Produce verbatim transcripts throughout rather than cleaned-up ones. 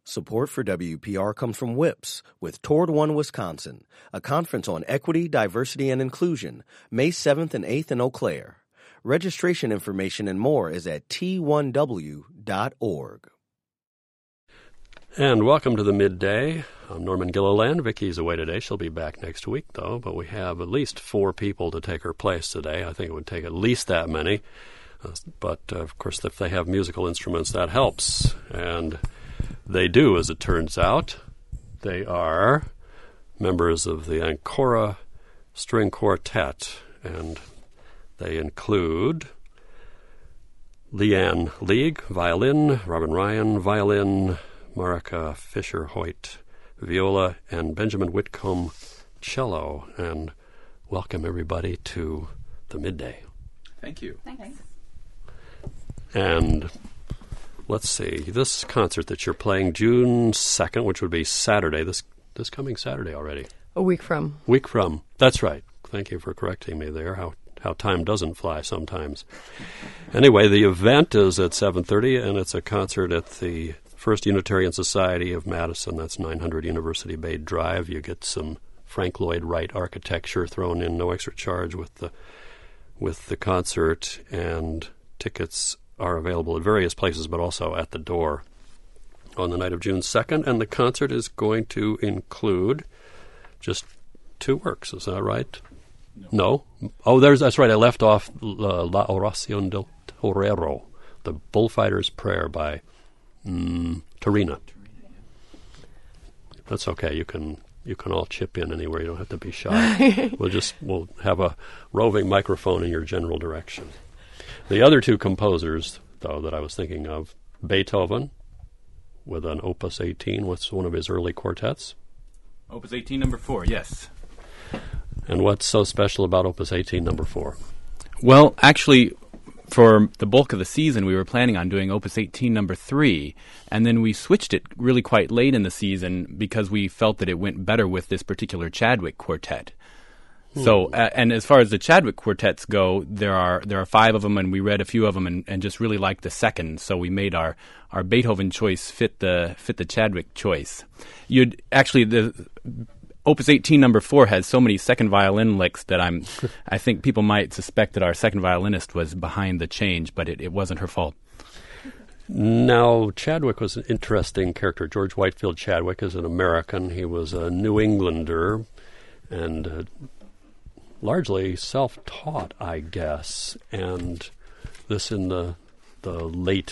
Support for W P R comes from WHIPS with Toward One Wisconsin, a conference on equity, diversity, and inclusion, May seventh and eighth in Eau Claire. Registration information and more is at T one W dot org. And welcome to the Midday. I'm Norman Gilliland. Vicki's away today. She'll be back next week, though. But we have at least four people to take her place today. I think it would take at least that many. Uh, but, uh, of course, if they have musical instruments, that helps. And they do, as it turns out. They are members of the Ancora String Quartet. And they include Leanne League, violin, Robin Ryan, violin, Marika Fisher-Hoyt, viola, and Benjamin Whitcomb, cello. And welcome, everybody, to the Midday. Thank you. Thanks. And let's see, this concert that you're playing June second, which would be Saturday, this this coming Saturday already. A week from. Week from. That's right. Thank you for correcting me there, how how time doesn't fly sometimes. Anyway, the event is at seven thirty, and it's a concert at the First Unitarian Society of Madison. That's nine hundred University Bay Drive. You get some Frank Lloyd Wright architecture thrown in, no extra charge with the with the concert, and tickets are available at various places, but also at the door on the night of June second. And the concert is going to include just two works. Is that right? No. no? Oh, there's that's right. I left off uh, La Oración del Torero, the Bullfighter's Prayer by mm, Torina. That's okay. You can you can all chip in anywhere. You don't have to be shy. we'll just we'll have a roving microphone in your general direction. The other two composers, though, that I was thinking of, Beethoven, with an Opus eighteen. What's one of his early quartets? Opus eighteen, number four, yes. And what's so special about Opus eighteen, number four? Well, actually, for the bulk of the season, we were planning on doing Opus eighteen, number three, and then we switched it really quite late in the season because we felt that it went better with this particular Chadwick quartet. So, uh, and as far as the Chadwick quartets go, there are there are five of them, and we read a few of them, and, and just really liked the second. So we made our, our Beethoven choice fit the fit the Chadwick choice. You'd actually the Opus eighteen number four has so many second violin licks that I'm I think people might suspect that our second violinist was behind the change, but it, it wasn't her fault. Now, Chadwick was an interesting character. George Whitefield Chadwick is an American. He was a New Englander, and uh, largely self-taught, I guess, and this in the the late.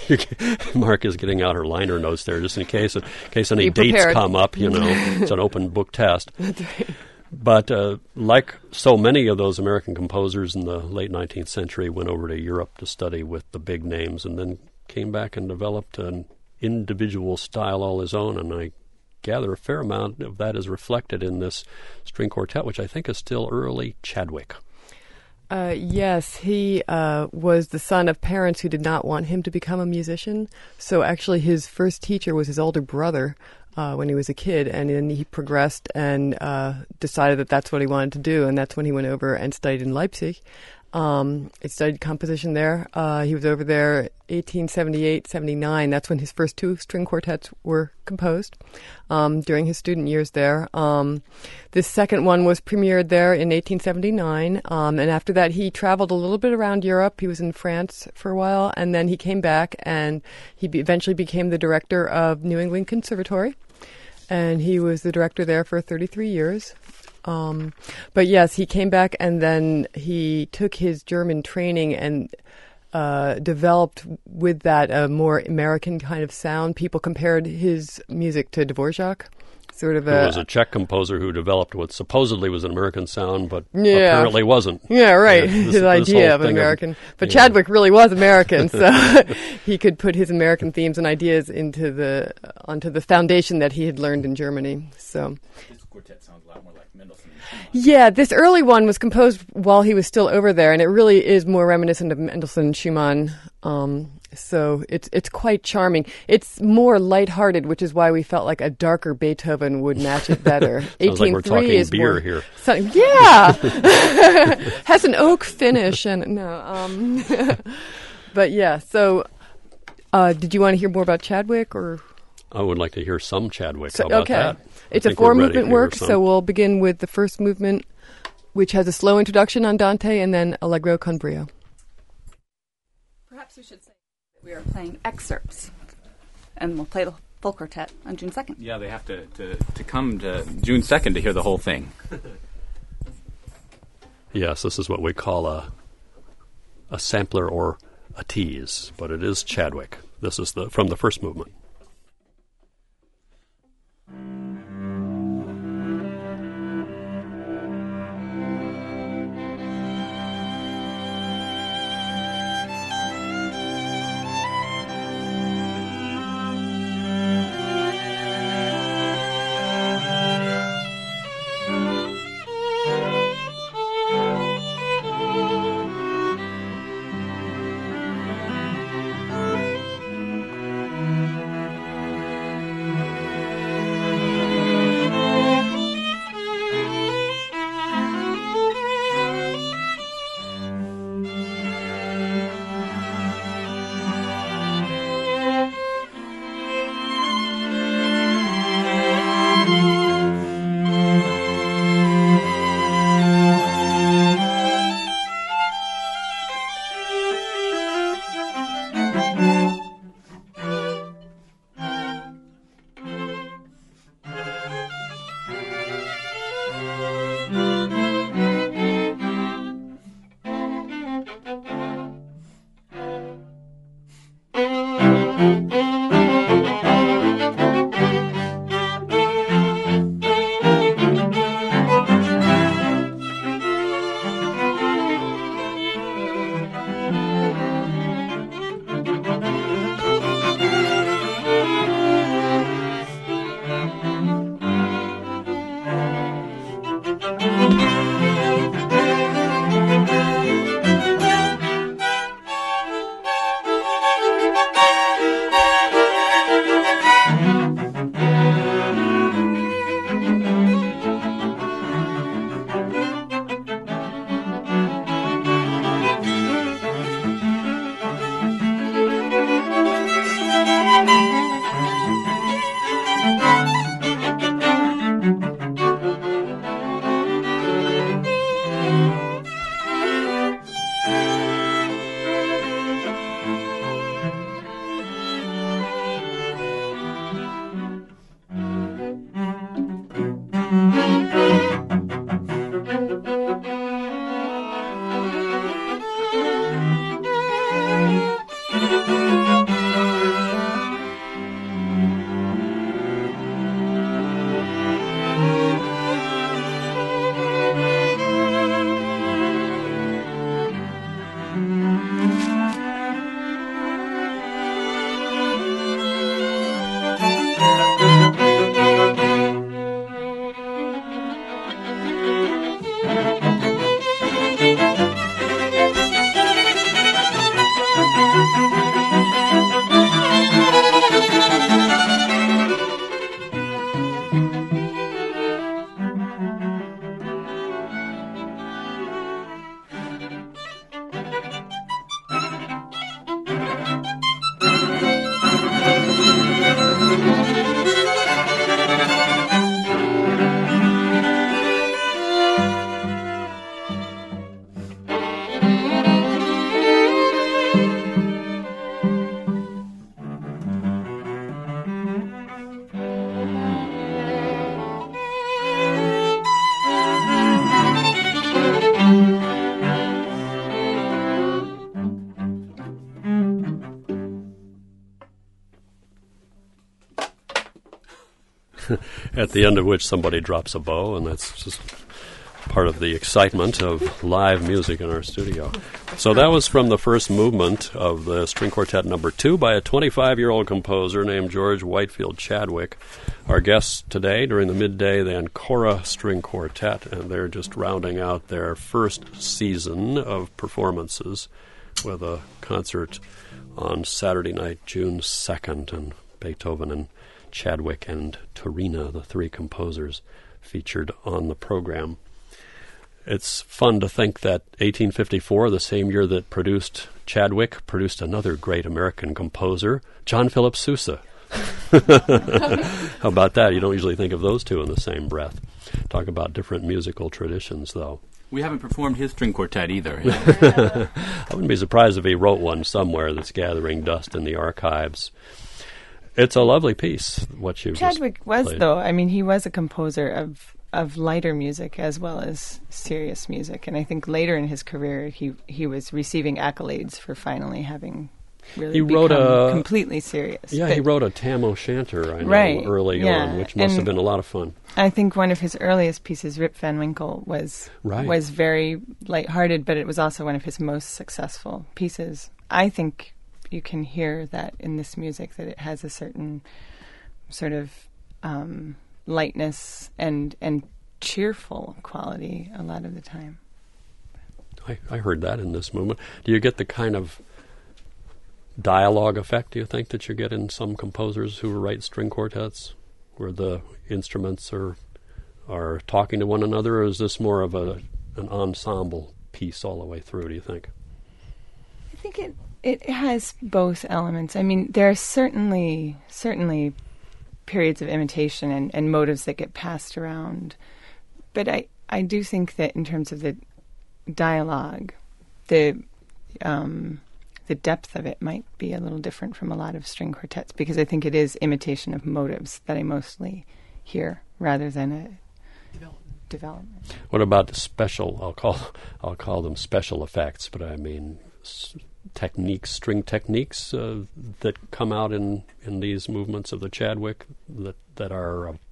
Mark is getting out her liner notes there, just in case in case any dates come up. You know, it's an open book test. That's right. But uh, like so many of those American composers in the late nineteenth century, went over to Europe to study with the big names, and then came back and developed an individual style all his own. And I gather a fair amount of that is reflected in this string quartet, which I think is still early Chadwick. Uh, yes, he uh, was the son of parents who did not want him to become a musician. So actually his first teacher was his older brother uh, when he was a kid, and then he progressed and uh, decided that that's what he wanted to do, and that's when he went over and studied in Leipzig. Um, he studied composition there. Uh, he was over there eighteen seventy-eight seventy-nine. That's when his first two string quartets were composed um, during his student years there. Um, this second one was premiered there in eighteen seventy-nine. Um, and after that, he traveled a little bit around Europe. He was in France for a while, and then he came back, and he be- eventually became the director of New England Conservatory. And he was the director there for thirty-three years. Um, but yes, he came back, and then he took his German training and uh, developed with that a more American kind of sound. People compared his music to Dvorak, sort of a... Who was a Czech composer who developed what supposedly was an American sound, but yeah. apparently wasn't. Yeah, right. Yeah, this, his idea of an American. Of, but yeah. Chadwick really was American, so he could put his American themes and ideas into the onto the foundation that he had learned in Germany. So. This quartet sounds a lot more like Mendelssohn. Yeah, this early one was composed while he was still over there, and it really is more reminiscent of Mendelssohn and Schumann. Um, so it's it's quite charming. It's more lighthearted, which is why we felt like a darker Beethoven would match it better. Sounds like we're talking is beer more, here. So, yeah, has an oak finish, and no. Um, but yeah, so uh, did you want to hear more about Chadwick or? I would like to hear some Chadwick. So, How about okay. that? It's I a think we're ready four-movement to hear work, some. so we'll begin with the first movement, which has a slow introduction on Dante, and then Allegro con brio. Perhaps we should say that we are playing excerpts, and we'll play the full quartet on June second. Yeah, they have to, to, to come to June second to hear the whole thing. Yes, this is what we call a a sampler or a tease, but it is Chadwick. This is the from the first movement. At the end of which somebody drops a bow, and that's just part of the excitement of live music in our studio. So that was from the first movement of the String Quartet number two by a twenty-five-year-old composer named George Whitefield Chadwick. Our guests today during the midday, the Ancora String Quartet, and they're just rounding out their first season of performances with a concert on Saturday night, June second, and Beethoven and Chadwick and Torina, the three composers featured on the program. It's fun to think that eighteen fifty-four, the same year that produced Chadwick, produced another great American composer, John Philip Sousa. How about that? You don't usually think of those two in the same breath. Talk about different musical traditions, though. We haven't performed his string quartet either. I wouldn't be surprised if he wrote one somewhere that's gathering dust in the archives. It's a lovely piece, what you Chadwick just was, played. though. I mean, he was a composer of, of lighter music as well as serious music. And I think later in his career, he, he was receiving accolades for finally having really He become wrote a- completely serious. Yeah, But he wrote a Tam O'Shanter, I know, Right, early yeah, on, which must have and- been a lot of fun. I think one of his earliest pieces, Rip Van Winkle, was Right. was very lighthearted, but it was also one of his most successful pieces. I think you can hear that in this music, that it has a certain sort of um, lightness and and cheerful quality a lot of the time. I, I heard that in this movement. Do you get the kind of dialogue effect, do you think, that you get in some composers who write string quartets, where the instruments are are talking to one another, or is this more of a an ensemble piece all the way through, do you think? I think it it has both elements. I mean, there are certainly certainly periods of imitation and, and motives that get passed around, but I I do think that in terms of the dialogue, the um, the depth of it might be a little different from a lot of string quartets, because I think it is imitation of motives that I mostly hear rather than a development. development. What about the special? I'll call I'll call them special effects, but I mean s- techniques, string techniques uh, that come out in, in these movements of the Chadwick that that are. Uh,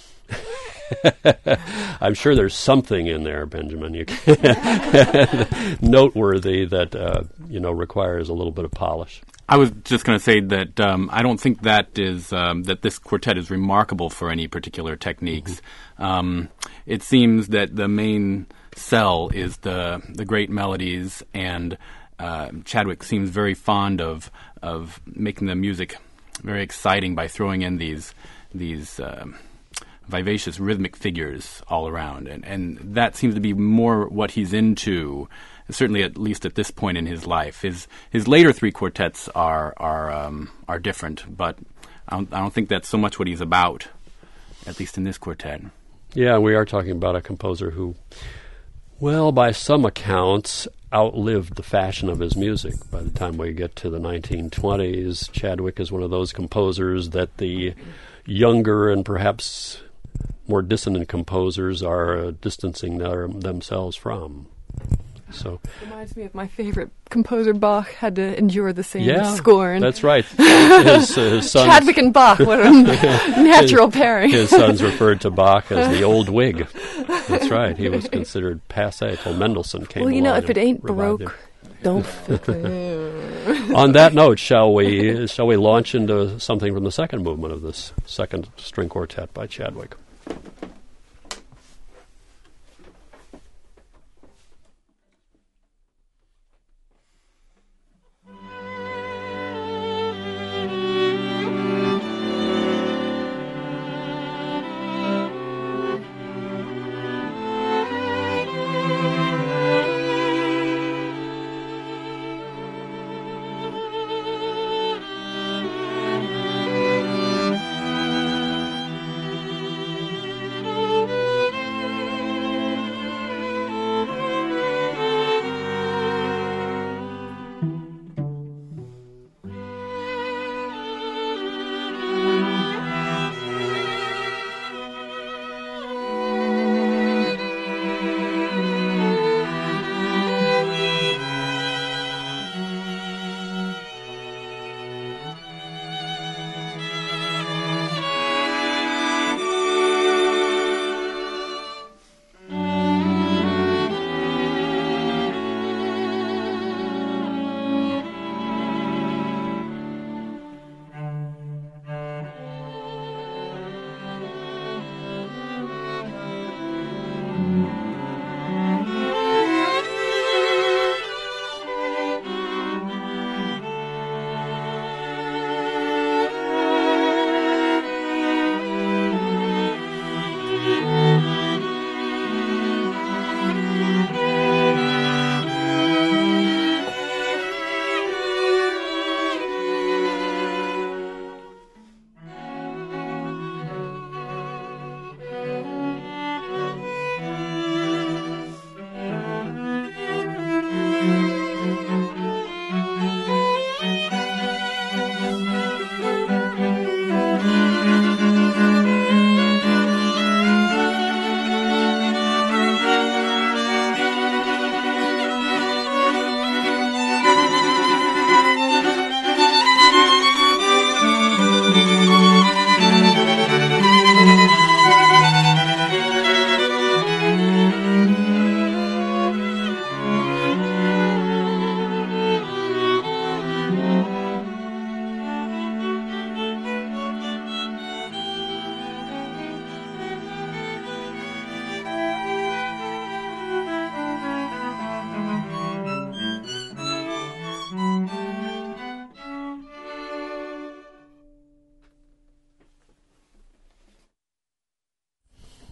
I'm sure there's something in there, Benjamin, you can noteworthy that uh, you know requires a little bit of polish. I was just going to say that um, I don't think that is um, that this quartet is remarkable for any particular techniques. Mm-hmm. Um, it seems that the main sell is the the great melodies, and uh, Chadwick seems very fond of of making the music very exciting by throwing in these these. Uh, vivacious rhythmic figures all around, and and that seems to be more what he's into, certainly at least at this point in his life. His his later three quartets are are um, are different, but I don't, I don't think that's so much what he's about, at least in this quartet. Yeah, we are talking about a composer who, well, by some accounts, outlived the fashion of his music. By the time we get to the nineteen twenties, Chadwick is one of those composers that the younger and perhaps more dissonant composers are uh, distancing their, themselves from. So Reminds me of my favorite composer, Bach, had to endure the same yeah, scorn. that's right. His, uh, his sons, Chadwick and Bach, what a natural pairing. his sons referred to Bach as the old Whig. That's right. He was considered passé till Mendelssohn came Well, you know, along if it and ain't revived Baroque, him. don't fix it. On that note, shall we shall we launch into something from the second movement of this second string quartet by Chadwick?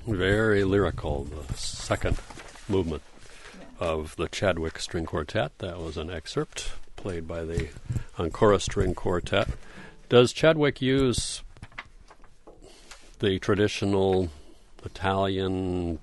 Very lyrical, the second movement of the Chadwick String Quartet. That was an excerpt played by the Ancora String Quartet. Does Chadwick use the traditional Italian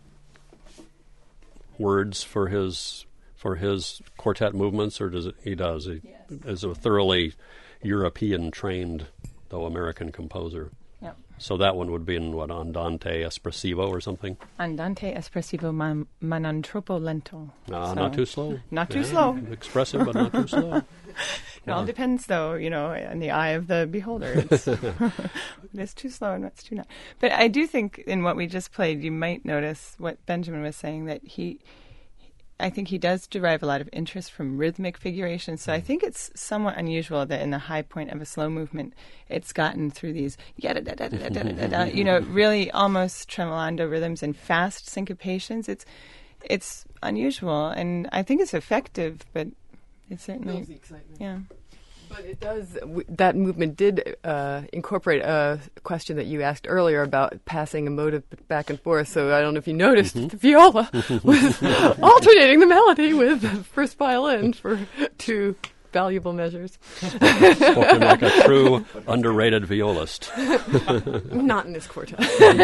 words for his for his quartet movements, or does it, he does? He yes. is a thoroughly European-trained, though American composer. Yep. So that one would be in, what, Andante Espressivo or something? Andante Espressivo ma, ma non troppo lento. Uh, so not too slow. Not too yeah. slow. Expressive, but not too slow. It wow. all depends, though, you know, in the eye of the beholder. It's, it's too slow and what's too not. But I do think in what we just played, you might notice what Benjamin was saying, that he... I think he does derive a lot of interest from rhythmic figuration. So I think it's somewhat unusual that in the high point of a slow movement, it's gotten through these, you know, really almost tremolando rhythms and fast syncopations. It's it's unusual, and I think it's effective, but it's certainly, the excitement. Yeah. But it does, w- that movement did uh, incorporate a question that you asked earlier about passing a motive back and forth. So I don't know if you noticed, Mm-hmm. the viola was alternating the melody with the first violin for two valuable measures. Spoken like a true underrated violist. Not in this quartet.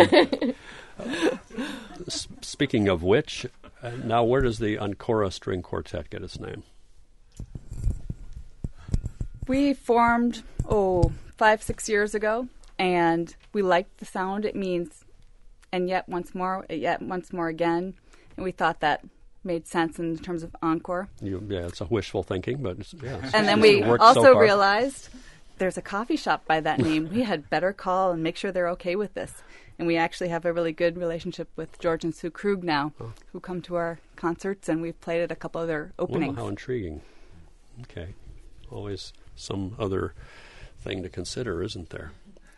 S- speaking of which, uh, now where does the Ancora String Quartet get its name? We formed, oh, five, six years ago, and we liked the sound. It means, and yet once more, yet once more again. And we thought that made sense in terms of encore. You, yeah, it's a wishful thinking, but it's, yeah. It's, And then it's we worked also so far. realized there's a coffee shop by that name. We had better call and make sure they're okay with this. And we actually have a really good relationship with George and Sue Krug now, oh. who come to our concerts, and we've played at a couple of their openings. Wow, how intriguing. Okay. Always some other thing to consider, isn't there?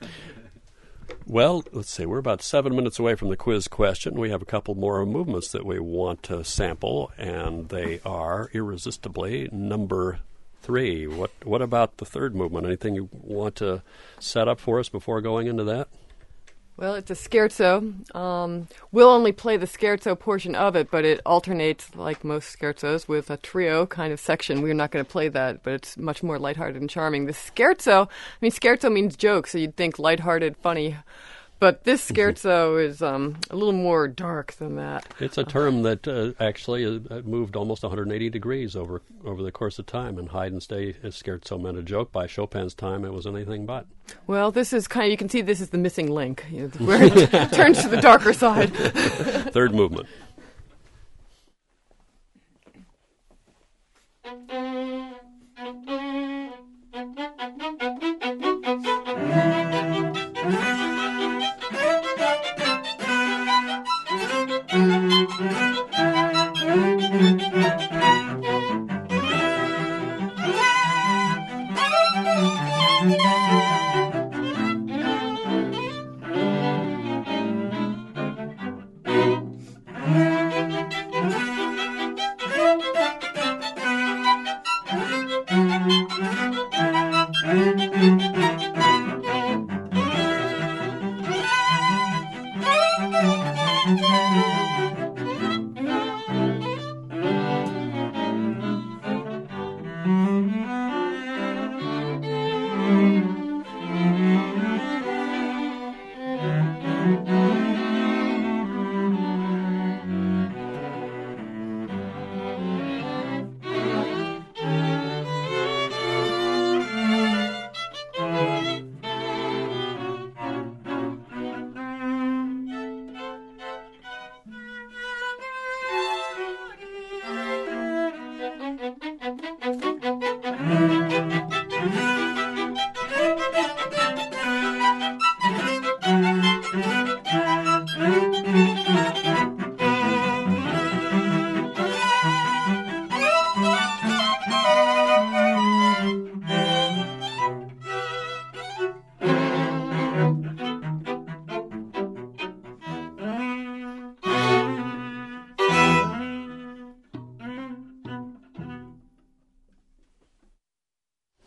Well, let's see. We're about seven minutes away from the quiz question. We have a couple more movements that we want to sample, and they are irresistibly number three. What What about the third movement? Anything you want to set up for us before going into that? Well, it's a scherzo. Um, we'll only play the scherzo portion of it, but it alternates, like most scherzos, with a trio kind of section. We're not going to play that, but it's much more lighthearted and charming. The scherzo, I mean, scherzo means joke, so you'd think lighthearted, funny. But this scherzo is um, a little more dark than that. It's a term that uh, actually uh, moved almost one hundred eighty degrees over over the course of time. And Haydn's day, scherzo meant a joke. By Chopin's time, it was anything but. Well, this is kind of, you can see this is the missing link, you know, where it turns to the darker side. Third movement.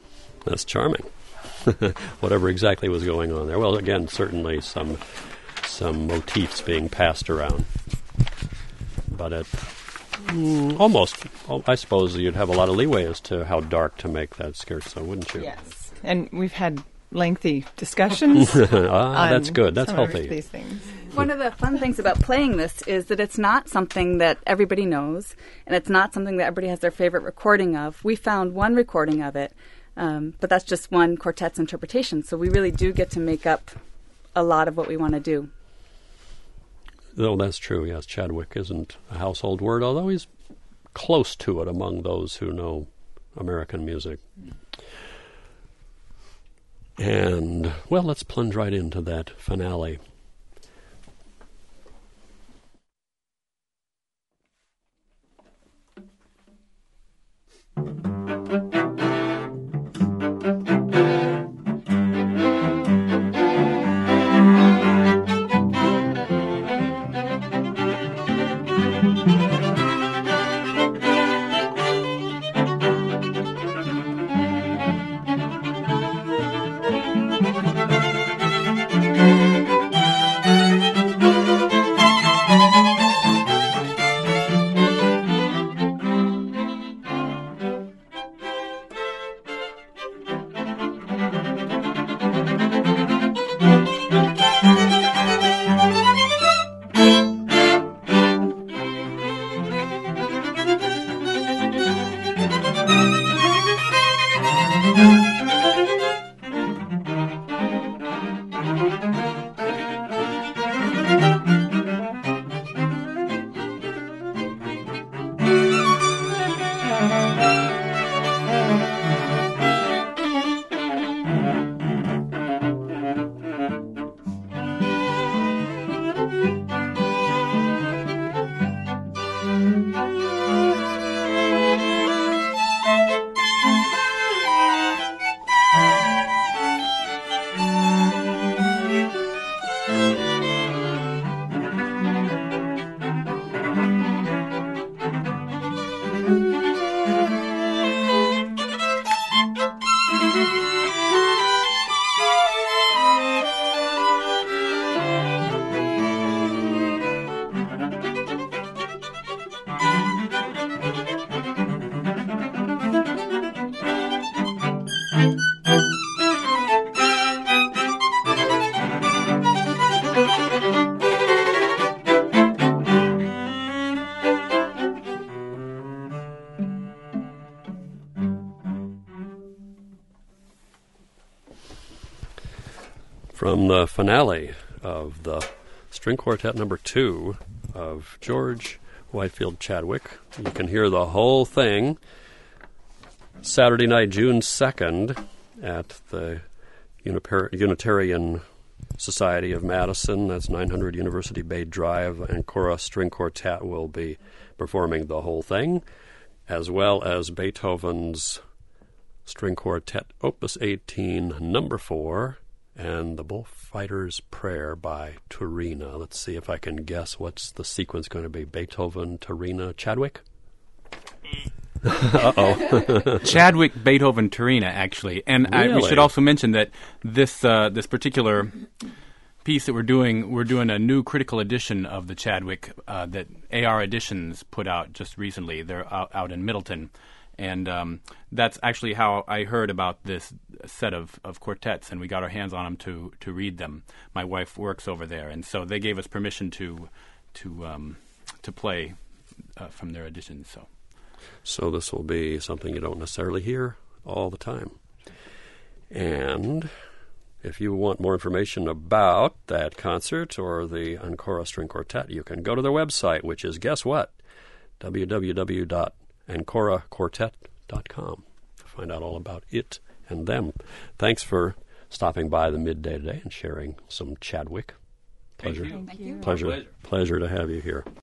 That's charming. Whatever exactly was going on there. Well, again, certainly some some motifs being passed around. But it mm, almost, I suppose you'd have a lot of leeway as to how dark to make that scherzo, wouldn't you? Yes. And we've had lengthy discussions. ah, that's good. That's healthy. These things. One of the fun things about playing this is that it's not something that everybody knows, and it's not something that everybody has their favorite recording of. We found one recording of it, um, but that's just one quartet's interpretation, so we really do get to make up a lot of what we want to do. Oh, that's true, yes. Chadwick isn't a household word, although he's close to it among those who know American music. And, well, let's plunge right into that finale. From the finale of the String Quartet number two of George Whitefield Chadwick. You can hear the whole thing Saturday night, June second, at the Unipar- Unitarian Society of Madison. That's nine hundred University Bay Drive. Ancora String Quartet will be performing the whole thing, as well as Beethoven's String Quartet Opus eighteen, number four, and the Bullfighter's Prayer by Turina. Let's see if I can guess what's the sequence going to be. Beethoven, Turina, Chadwick? Uh-oh. Chadwick, Beethoven, Turina, actually. And really? I, we should also mention that this uh, this particular piece that we're doing, we're doing a new critical edition of the Chadwick uh, that A R Editions put out just recently. They're out, out in Middleton. And um, that's actually how I heard about this set of, of quartets, and we got our hands on them to, to read them. My wife works over there, and so they gave us permission to to um, to play uh, from their editions. So, so this will be something you don't necessarily hear all the time. And if you want more information about that concert or the Ancora String Quartet, you can go to their website, which is, guess what? w w w dot ancora quartet dot com to find out all about it and them. Thanks for stopping by the midday today and sharing some Chadwick. Pleasure. Thank you. Pleasure. Pleasure. Pleasure to have you here.